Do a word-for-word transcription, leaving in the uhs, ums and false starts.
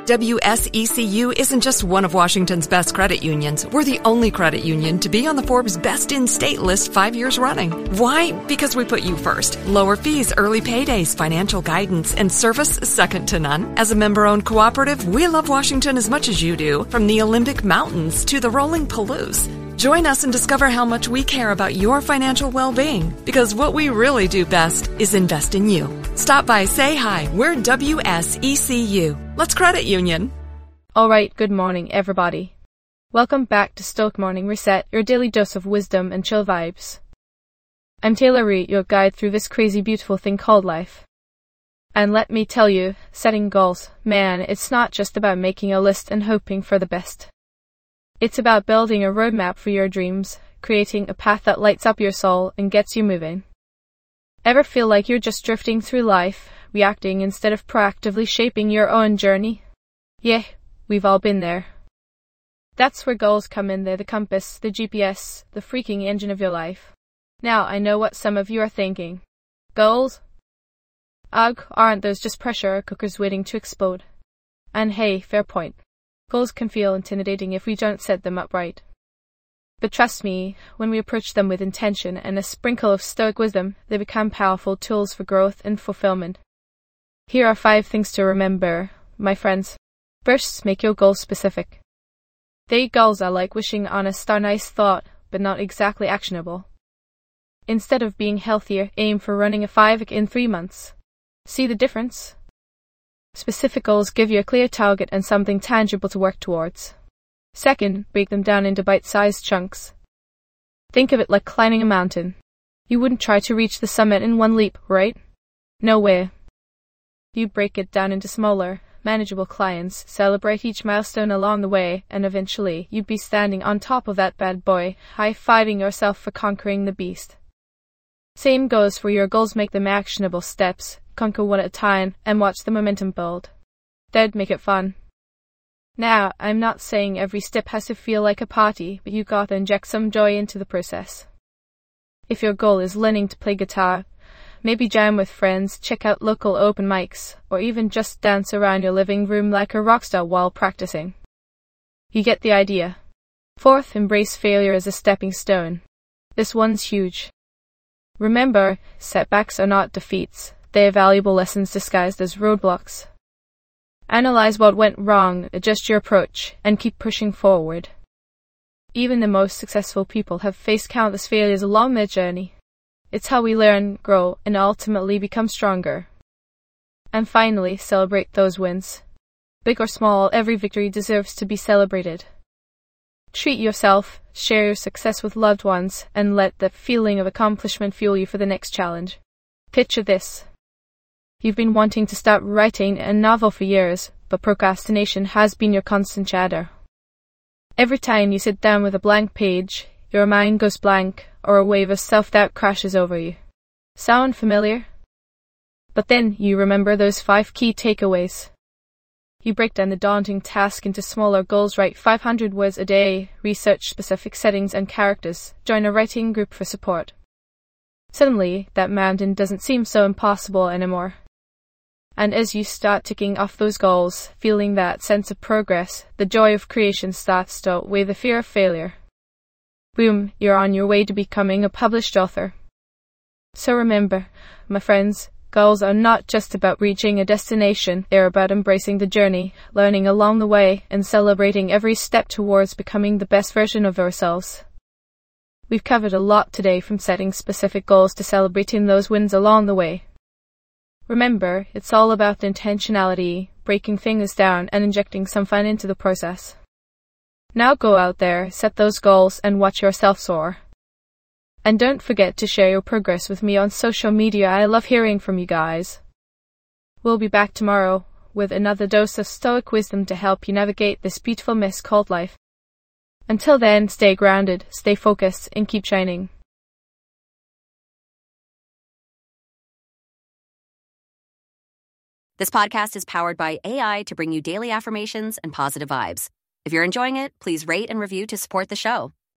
W S E C U isn't just one of Washington's best credit unions. We're the only credit union to be on the Forbes Best in State list five years running. Why? Because we put you first. Lower fees, early paydays, financial guidance, and service second to none. As a member-owned cooperative, we love Washington as much as you do, from the Olympic Mountains to the rolling Palouse. Join us and discover how much we care about your financial well-being, because what we really do best is invest in you. Stop by, say hi. We're W S E C U. Let's credit union. All right, good morning, everybody. Welcome back to Stoic Morning Reset, your daily dose of wisdom and chill vibes. I'm Taylor Reed, your guide through this crazy beautiful thing called life. And let me tell you, setting goals, man, it's not just about making a list and hoping for the best. It's about building a roadmap for your dreams, creating a path that lights up your soul and gets you moving. Ever feel like you're just drifting through life, reacting instead of proactively shaping your own journey? Yeah, we've all been there. That's where goals come in. They're the compass, the G P S, the freaking engine of your life. Now, I know what some of you are thinking. Goals? Ugh, aren't those just pressure cookers waiting to explode? And hey, fair point. Goals can feel intimidating if we don't set them up right. But trust me, when we approach them with intention and a sprinkle of stoic wisdom, they become powerful tools for growth and fulfillment. Here are five things to remember, my friends. First, make your goals specific. Vague goals are like wishing on a star, nice thought, but not exactly actionable. Instead of being healthier, aim for running a five K in three months. See the difference? Specific goals give you a clear target and something tangible to work towards. Second, break them down into bite-sized chunks. Think of it like climbing a mountain. You wouldn't try to reach the summit in one leap, right? No way. You break it down into smaller, manageable climbs, celebrate each milestone along the way, and eventually you'd be standing on top of that bad boy, high-fiving yourself for conquering the beast. Same goes for your goals. Make them actionable steps. Conquer one at a time, and watch the momentum build. That'd make it fun. Now, I'm not saying every step has to feel like a party, but you gotta inject some joy into the process. If your goal is learning to play guitar, maybe jam with friends, check out local open mics, or even just dance around your living room like a rock star while practicing. You get the idea. Fourth, embrace failure as a stepping stone. This one's huge. Remember, setbacks are not defeats. They are valuable lessons disguised as roadblocks. Analyze what went wrong, adjust your approach, and keep pushing forward. Even the most successful people have faced countless failures along their journey. It's how we learn, grow, and ultimately become stronger. And finally, celebrate those wins. Big or small, every victory deserves to be celebrated. Treat yourself, share your success with loved ones, and let the feeling of accomplishment fuel you for the next challenge. Picture this. You've been wanting to start writing a novel for years, but procrastination has been your constant chatter. Every time you sit down with a blank page, your mind goes blank, or a wave of self-doubt crashes over you. Sound familiar? But then you remember those five key takeaways. You break down the daunting task into smaller goals. Write five hundred words a day, research specific settings and characters, join a writing group for support. Suddenly, that mountain doesn't seem so impossible anymore. And as you start ticking off those goals, feeling that sense of progress, the joy of creation starts to outweigh the fear of failure. Boom, you're on your way to becoming a published author. So remember, my friends, goals are not just about reaching a destination. They're about embracing the journey, learning along the way, and celebrating every step towards becoming the best version of ourselves. We've covered a lot today, from setting specific goals to celebrating those wins along the way. Remember, it's all about the intentionality, breaking things down, and injecting some fun into the process. Now go out there, set those goals, and watch yourself soar. And don't forget to share your progress with me on social media. I love hearing from you guys. We'll be back tomorrow with another dose of stoic wisdom to help you navigate this beautiful mess called life. Until then, stay grounded, stay focused, and keep shining. This podcast is powered by A I to bring you daily affirmations and positive vibes. If you're enjoying it, please rate and review to support the show.